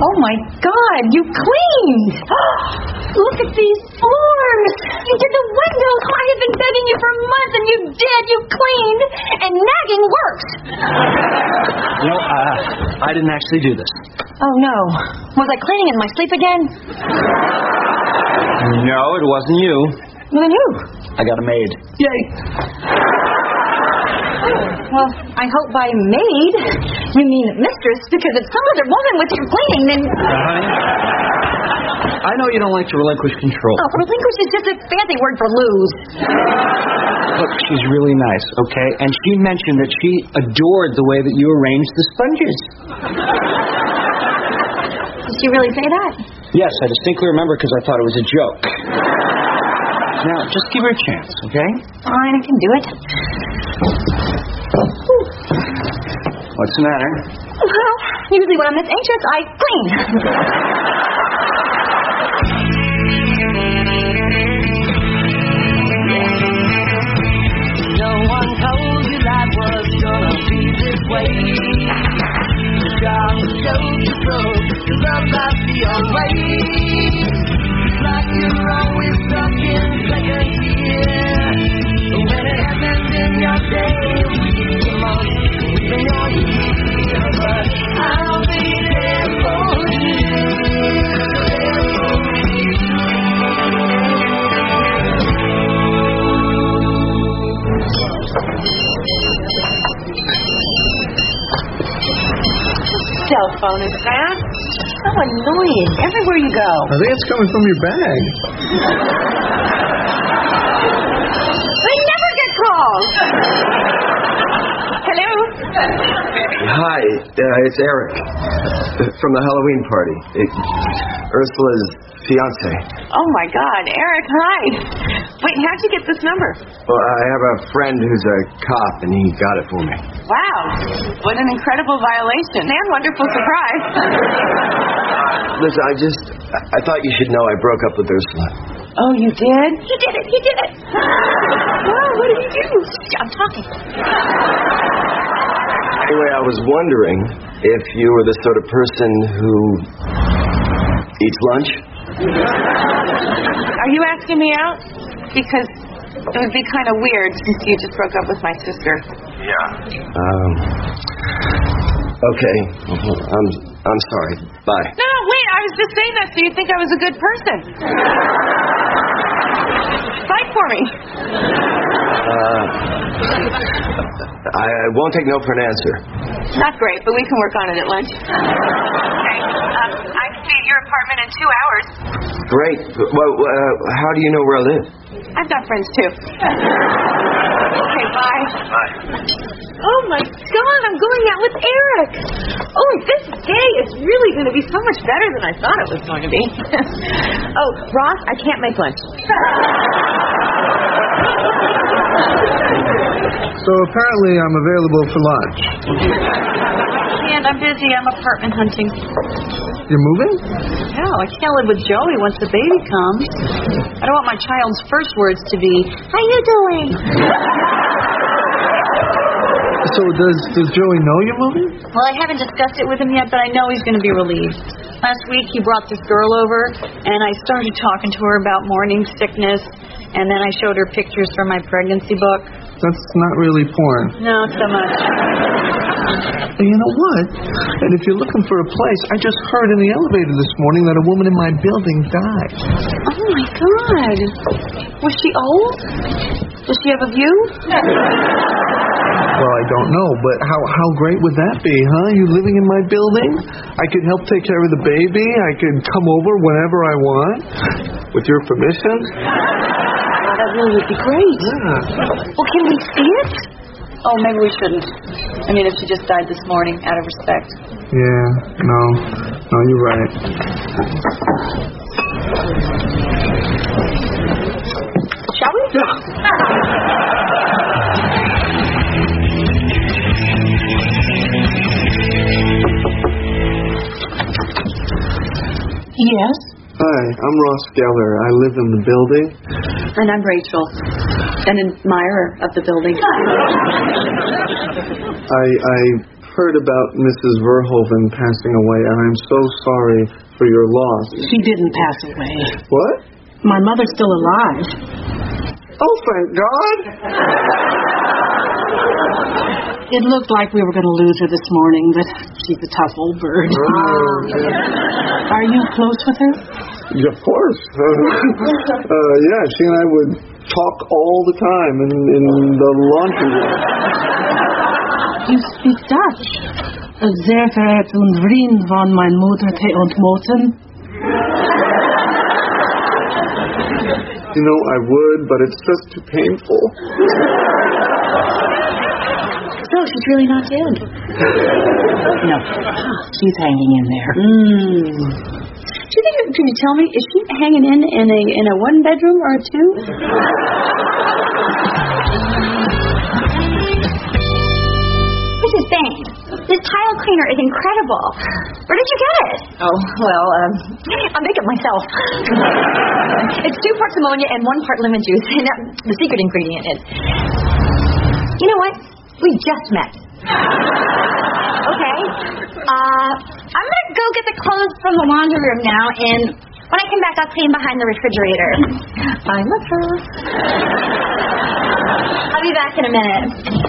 Oh, my God, you cleaned. Look at these floors. You did the windows. I have been begging you for months, and you did. You cleaned. And nagging works. I didn't actually do this. Oh, no. Was I cleaning in my sleep again? No, it wasn't you. Well, then who? I got a maid. Yay! Well, I hope by maid you mean mistress, because if some other woman with your cleaning, then... Honey, I know you don't like to relinquish control. Oh, relinquish is just a fancy word for lose. Look, she's really nice, okay? And she mentioned that she adored the way that you arranged the sponges. Did she really say that? Yes, I distinctly remember because I thought it was a joke. Now, just give her a chance, okay? Fine, I can do it. What's the matter? Well, usually when I'm this anxious, I clean. No one told you life was gonna be this way. God showed you broke, you love life your way. Like you're always stuck in second gear. When it happens in your day, we month, in your year, but I'll be there for you. Cell phone is that? So annoying. Everywhere you go. I think it's coming from your bag. I never get calls. Hello? Hi, it's Eric from the Halloween party. Ursula's fiance. Oh, my God. Eric, hi. Wait, how'd you get this number? Well, I have a friend who's a cop, and he got it for me. Wow. What an incredible violation and wonderful surprise. Listen, I thought you should know I broke up with Ursula. Oh, you did? He did it. He did it. Wow, what did he do? I'm talking. Anyway, I was wondering if you were the sort of person who eats lunch? Are you asking me out? Because it would be kind of weird since you just broke up with my sister. Yeah. Okay. I'm sorry. Bye. No, wait, I was just saying that so you'd think I was a good person. Fight for me. I won't take no for an answer. Not great, but we can work on it at lunch. Okay. I can be at your apartment in 2 hours. Great. Well, how do you know where I live? I've got friends, too. Okay, bye. Bye. Oh, my God, I'm going out with Eric. Oh, this day is really going to be so much better than I thought it was going to be. Oh, Ross, I can't make lunch. So apparently I'm available for lunch. And I'm busy. I'm apartment hunting. You're moving? No, I can't live with Joey once the baby comes. I don't want my child's first words to be, "How you doing?" So does Joey know you're moving? Well, I haven't discussed it with him yet, but I know he's going to be relieved. Last week, he brought this girl over, and I started talking to her about morning sickness, and then I showed her pictures from my pregnancy book. That's not really porn. No, so much. And you know what? And if you're looking for a place, I just heard in the elevator this morning that a woman in my building died. Oh, my God. Was she old? Does she have a view? Well, I don't know, but how great would that be, huh? You living in my building? I could help take care of the baby. I could come over whenever I want. With your permission. That really would be great. Yeah. Well, can we see it? Oh, maybe we shouldn't. I mean, if she just died this morning, out of respect. Yeah, no, you're right. Shall we? Yes? Hi, I'm Ross Geller. I live in the building. And I'm Rachel, an admirer of the building. I heard about Mrs. Verhoeven passing away, and I'm so sorry for your loss. She didn't pass away. What? My mother's still alive. Oh, thank God. It looked like we were going to lose her this morning, but she's a tough old bird. Are you close with her? Yeah, of course. Yeah, she and I would talk all the time in the laundry room. You speak Dutch. Sehr verehrten vriend van mijn moeder te ontmoeten. You know, I would, but it's just too painful. So she's really not dead. No, she's hanging in there. Do you think? Can you tell me? Is she hanging in a one bedroom or a two? Mrs. Bain, this tile cleaner is incredible. Where did you get it? Oh, well, I make it myself. It's 2 parts ammonia and 1 part lemon juice. And the secret ingredient is... You know what? We just met. Okay. I'm going to go get the clothes from the laundry room now, and when I come back, I'll clean behind the refrigerator. I'm a pro. I'll be back in a minute.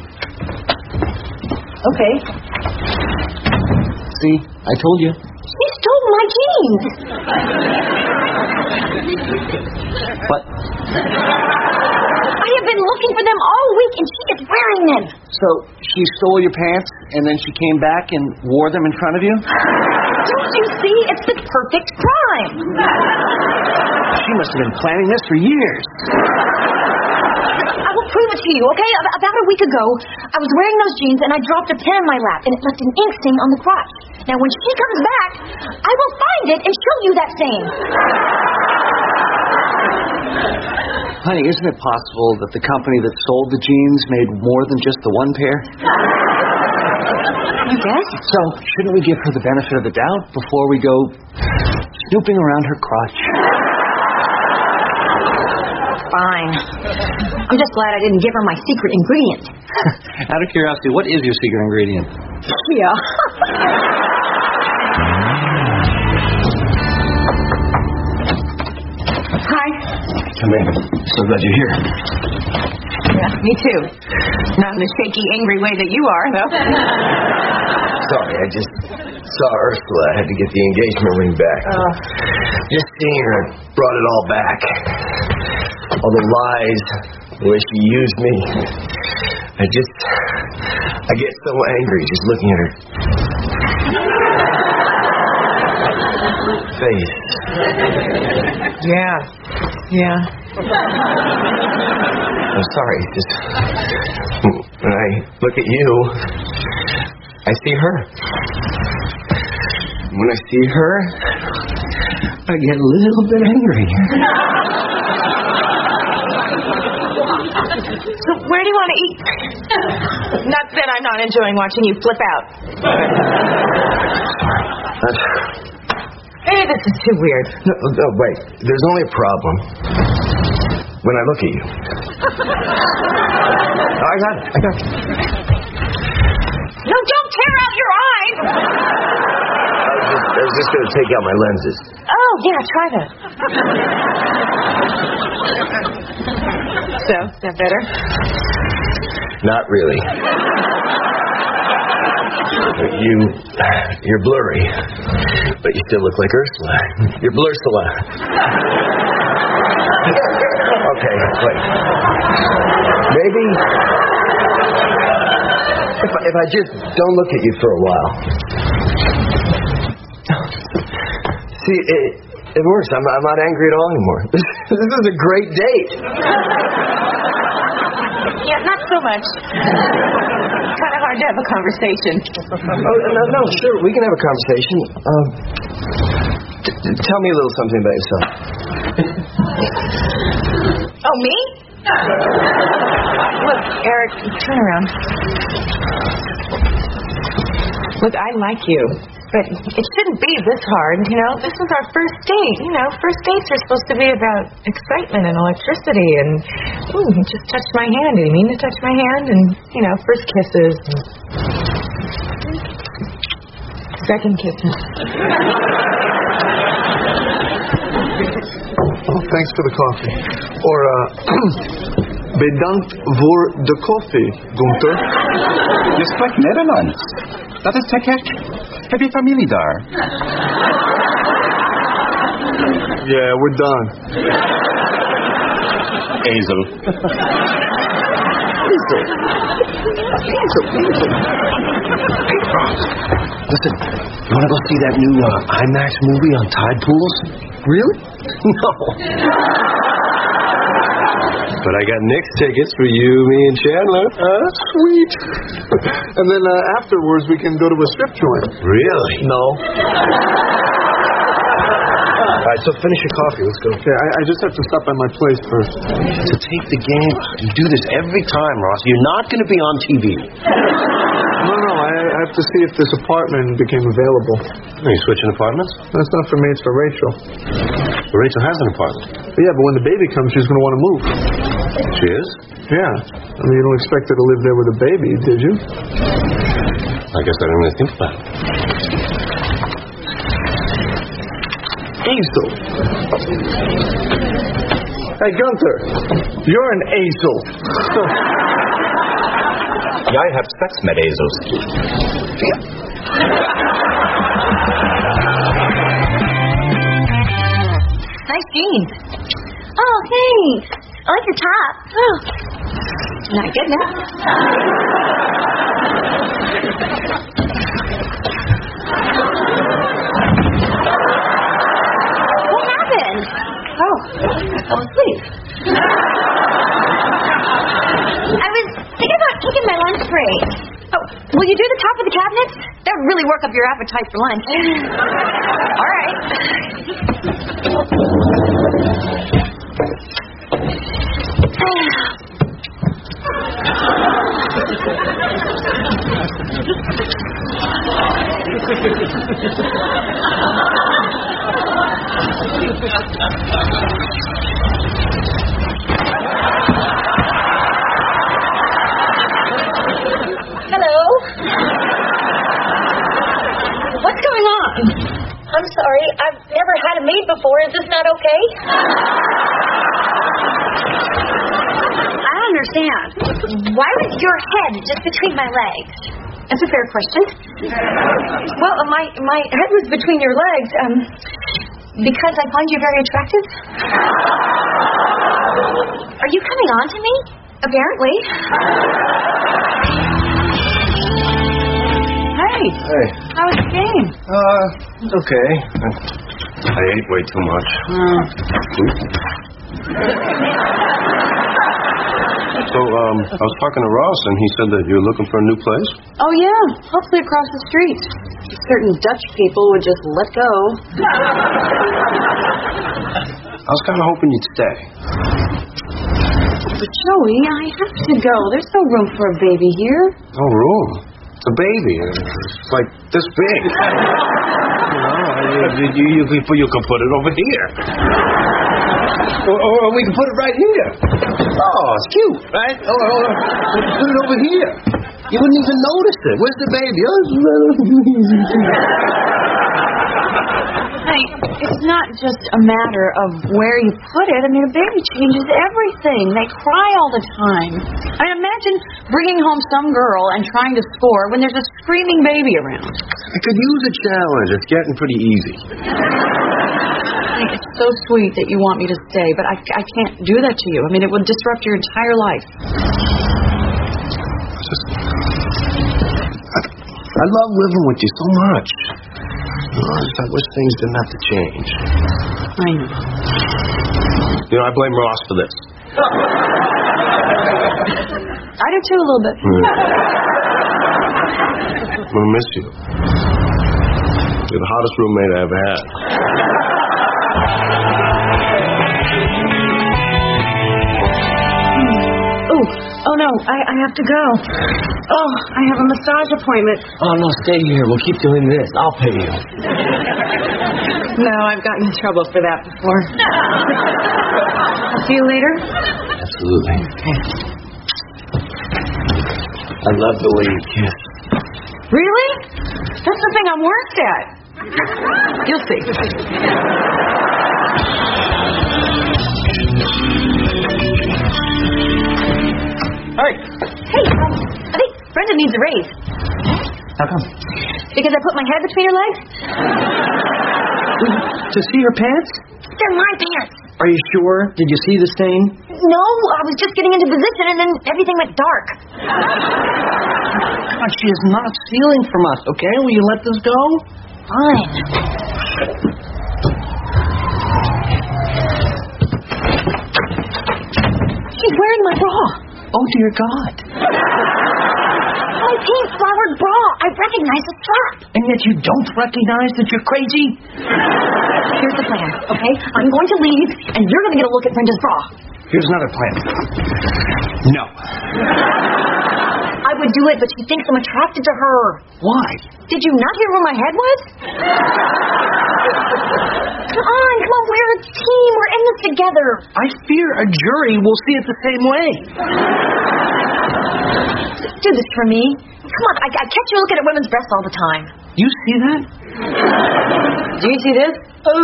Okay. See, I told you. She stole my jeans. What? I have been looking for them all week, and she is wearing them. So she stole your pants, and then she came back and wore them in front of you? Don't you see? It's the perfect crime. She must have been planning this for years. I will prove it to you, okay? About a week ago, I was wearing those jeans, and I dropped a pen in my lap, and it left an ink stain on the crotch. Now, when she comes back, I will find it and show you that stain. Honey, isn't it possible that the company that sold the jeans made more than just the one pair? I guess. So, shouldn't we give her the benefit of the doubt before we go snooping around her crotch? Fine. I'm just glad I didn't give her my secret ingredient. Out of curiosity, what is your secret ingredient? Yeah. Hi. Come in. So glad you're here. Yeah, me too. Not in the shaky, angry way that you are, though. Sorry, I just saw Ursula. I had to get the engagement ring back. Just seeing her brought it all back. All the lies, the way she used me. I get so angry just looking at her face. Yeah. I'm sorry, just when I look at you, I see her. When I see her, I get a little bit angry. So where do you want to eat? Not that I'm not enjoying watching you flip out. Hey, this is too weird. No, wait. There's only a problem when I look at you. I got it. No, don't tear out your eyes! I was just going to take out my lenses. Oh, yeah, try that. So, is that better? Not really. You're blurry, but you still look like Ursula. You're Blursula. Okay, wait. Maybe if I just don't look at you for a while. See, it works. I'm not angry at all anymore. This is a great date. Yeah, not so much. Kind of hard to have a conversation. Oh, no, sure, we can have a conversation. Tell me a little something about yourself. Oh, me? Look, Eric, turn around. Look, I like you, but it shouldn't be this hard, you know? This is our first date, you know? First dates are supposed to be about excitement and electricity, and he just touched my hand. Did he mean to touch my hand? And, you know, first kisses. Second kisses. Oh, thanks for the coffee. Or, bedankt voor de koffie, Gunther. Je spreekt Nederlands. Dat is te gek. Heb je familie daar? Yeah, we're done. Ezel. Listen, you want to go see that new IMAX movie on tide pools? Really? No. But I got Nick's tickets for you, me, and Chandler. Sweet. And then afterwards we can go to a strip joint. Really? No. All right, so finish your coffee. Let's go. Okay, I just have to stop by my place first. To take the game, you do this every time, Ross. You're not going to be on TV. No, I have to see if this apartment became available. Are you switching apartments? That's not for me, it's for Rachel. Well, Rachel has an apartment. Yeah, but when the baby comes, she's going to want to move. She is? Yeah. I mean, you don't expect her to live there with a baby, did you? I guess I didn't really think about it. Ezel. Hey, Gunther, you're an ezel. Jeg har sex med ezels. Nice jeans. Oh, thanks. I like your top. Oh, not good enough. What happened? Oh, I fell asleep. I was thinking about taking my lunch break. Oh, will you do the top of the cabinets? That would really work up your appetite for lunch. All right. Hello? What's going on? I'm sorry. I've never had a maid before. Is this not okay? I don't understand. Why was your head just between my legs? That's a fair question. Well, my head was between your legs, because I find you very attractive. Are you coming on to me? Apparently. Hey. How was the game? It's okay. I ate way too much. So, I was talking to Ross, and he said that you're looking for a new place? Oh, yeah. Hopefully across the street. Certain Dutch people would just let go. I was kind of hoping you'd stay. But, Joey, I have to go. There's no room for a baby here. No room. It's a baby. It's like this big. You can put it over here. Or we can put it right here. Oh, it's cute, right? Or put it over here. You wouldn't even notice it. Where's the baby? Hey, it's not just a matter of where you put it. I mean, a baby changes everything. They cry all the time. I mean, imagine bringing home some girl and trying to score when there's a screaming baby around. I could use a challenge. It's getting pretty easy. It's so sweet that you want me to stay, but I can't do that to you. I mean, it would disrupt your entire life. I love living with you so much. I wish things didn't have to change. I know. You know, I blame Ross for this. I do too, a little bit. I'm gonna miss you. You're the hottest roommate I ever had. Oh no, I have to go. Oh, I have a massage appointment. Oh, no, stay here. We'll keep doing this. I'll pay you. No, I've gotten in trouble for that before. I'll see you later. Absolutely. I love the way you kiss. Really? That's the thing I'm worst at. You'll see. Hey. Hey, I think Brenda needs a raise. How come? Because I put my head between her legs? To see her pants? They're my pants. Are you sure? Did you see the stain? No, I was just getting into position and then everything went dark. God, she is not stealing from us, okay? Will you let this go? Fine. She's wearing my bra. Oh, dear God. My pink flowered bra. I recognize the strap. And yet you don't recognize that you're crazy? Here's the plan, okay? I'm going to leave, and you're going to get a look at Brenda's bra. Here's another plan. No. I would do it, but she thinks I'm attracted to her. Why? Did you not hear where my head was? Come on, we're a team. We're in this together. I fear a jury will see it the same way. Do this for me. Come on, I catch you looking at women's breasts all the time. You see that? Do you see this?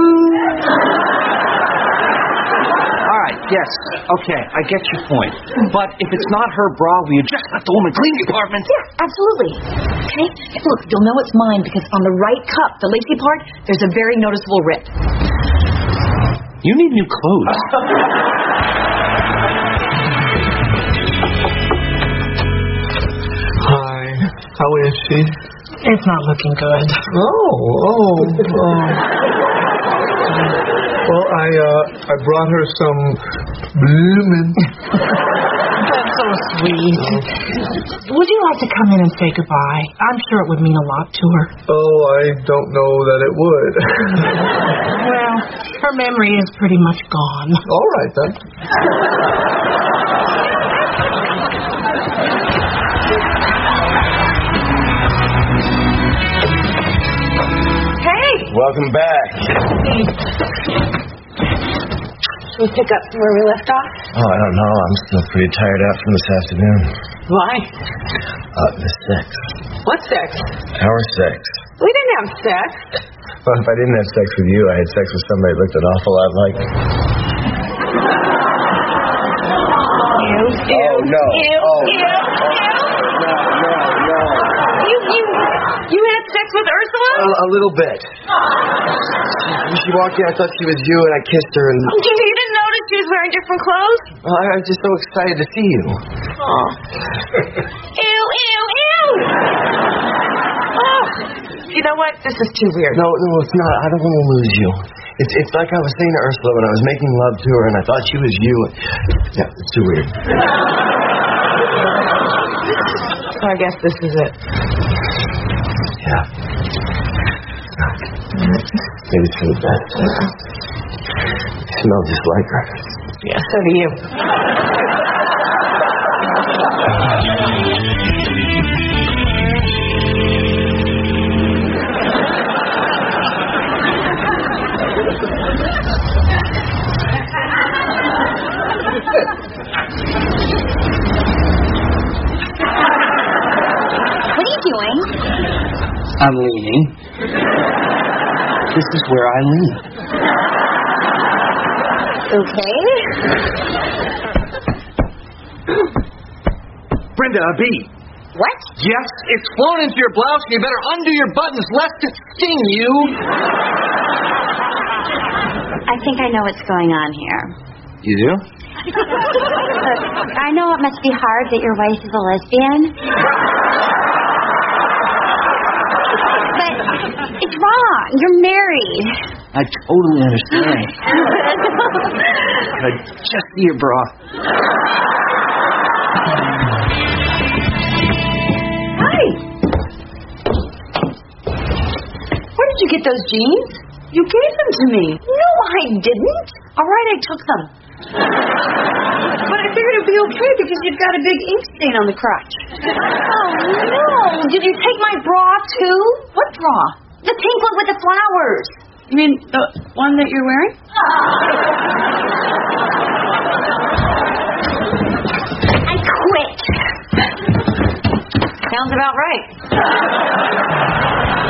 All right, yes. Okay, I get your point. But if it's not her bra, will you just let the woman clean the apartment? Yeah, absolutely. Okay? Look, you'll know it's mine because on the right cup, the lacy part, there's a very noticeable rip. You need new clothes. Hi. How is she? It's not looking good. Oh. Well, I brought her some bloomin'. That's so sweet. Would you like to come in and say goodbye? I'm sure it would mean a lot to her. Oh, I don't know that it would. Well, her memory is pretty much gone. All right, then. Welcome back. Should we pick up where we left off? Oh, I don't know. I'm still pretty tired out from this afternoon. Why? The sex. What sex? Our sex. We didn't have sex. Well, if I didn't have sex with you, I had sex with somebody that looked an awful lot like... Oh, no. You had sex with Ursula? A little bit. When she walked in, I thought she was you, and I kissed her, and... You didn't notice she was wearing different clothes? I was just so excited to see you. Oh. Ew. Oh. You know what? This is too weird. No, it's not. I don't want to lose you. It's like I was saying to Ursula when I was making love to her, and I thought she was you. Yeah, it's too weird. So I guess this is it. Yeah. Maybe it's for the best. You smell just like her. Yeah, so do you. What are you doing? I'm leaning. This is where I lean. Okay. Brenda, a bee. What? Yes, it's flown into your blouse, and you better undo your buttons lest it sting you. I think I know what's going on here. You do? Look, I know it must be hard that your wife is a lesbian. But it's wrong. You're married. I totally understand. But just see your bra. Hi. Where did you get those jeans? You gave them to me. No, I didn't. All right, I took them. But I figured it'd be okay because you've got a big ink stain on the crotch. Oh, no. Did you take my bra, too? What bra? The pink one with the flowers. You mean the one that you're wearing? I quit. Sounds about right.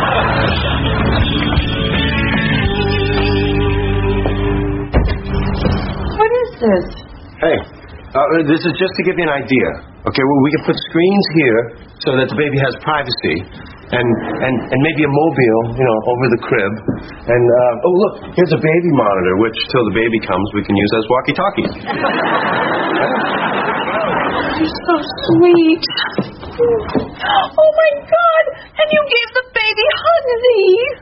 this? Hey, this is just to give you an idea. Okay, well, we can put screens here so that the baby has privacy, and maybe a mobile, over the crib. And oh, look, here's a baby monitor, which till the baby comes, we can use as walkie-talkie. You're so sweet. Oh my God! And you gave the baby Hugsy.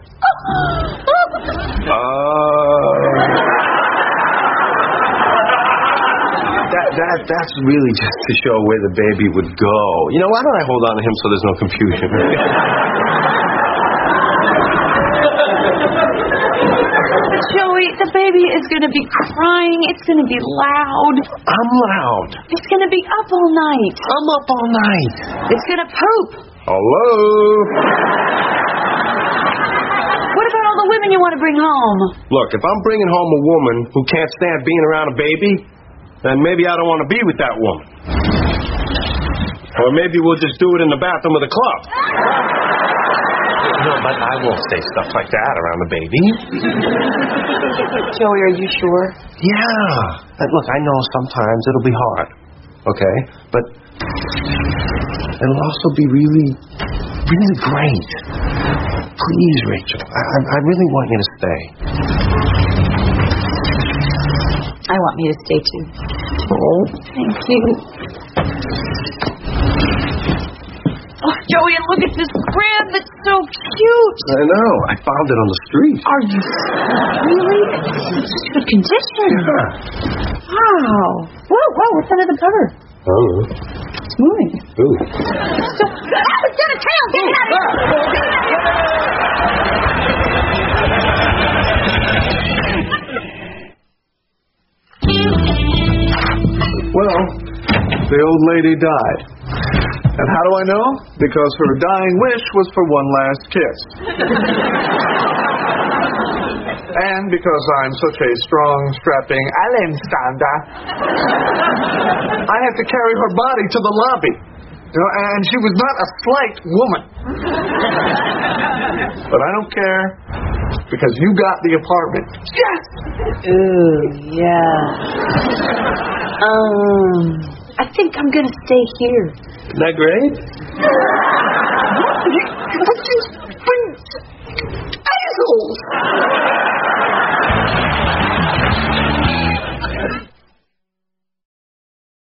That's really just to show where the baby would go. Why don't I hold on to him so there's no confusion? Joey, the baby is going to be crying. It's going to be loud. I'm loud. It's going to be up all night. I'm up all night. It's going to poop. Hello? What about all the women you want to bring home? Look, if I'm bringing home a woman who can't stand being around a baby, then maybe I don't want to be with that woman. Or maybe we'll just do it in the bathroom of the club. No, but I won't say stuff like that around the baby. Joey, are you sure? Yeah. Look, I know sometimes it'll be hard, okay? But it'll also be really, really great. Please, Rachel, I really want you to stay. I want me to stay too. Oh. Thank you. Oh, Joey, and look at this crib. It's so cute. I know. I found it on the street. Are you really? It's such good condition. Yeah. Wow. Whoa, what's under the cover? Oh. It's moving. Ooh. It's got a tail. Get it out of Well, the old lady died. And how do I know? Because her dying wish was for one last kiss. And because I'm such a strong, strapping Allenstander, I had to carry her body to the lobby. And she was not a slight woman. But I don't care, because you got the apartment. Yes! Ooh, yeah. I think I'm going to stay here. Isn't that great? But